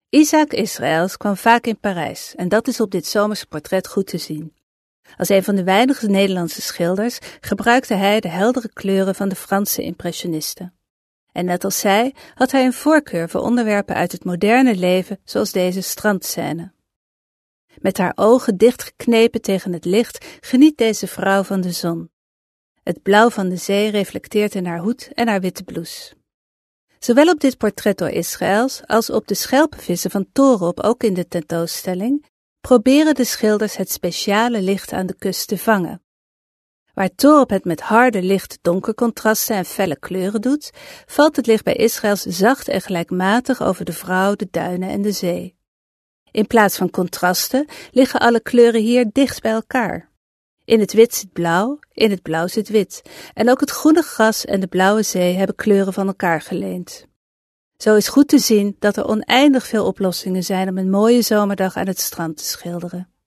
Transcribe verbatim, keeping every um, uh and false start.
Isaac Israëls kwam vaak in Parijs en dat is op dit zomerse portret goed te zien. Als een van de weinige Nederlandse schilders gebruikte hij de heldere kleuren van de Franse impressionisten. En net als zij had hij een voorkeur voor onderwerpen uit het moderne leven zoals deze strandscène. Met haar ogen dichtgeknepen tegen het licht geniet deze vrouw van de zon. Het blauw van de zee reflecteert in haar hoed en haar witte blouse. Zowel op dit portret door Israëls als op de schelpenvissen van Toorop, ook in de tentoonstelling, proberen de schilders het speciale licht aan de kust te vangen. Waar Toorop het met harde licht-donker contrasten en felle kleuren doet, valt het licht bij Israëls zacht en gelijkmatig over de vrouw, de duinen en de zee. In plaats van contrasten liggen alle kleuren hier dicht bij elkaar. In het wit zit blauw, in het blauw zit wit, en ook het groene gras en de blauwe zee hebben kleuren van elkaar geleend. Zo is goed te zien dat er oneindig veel oplossingen zijn om een mooie zomerdag aan het strand te schilderen.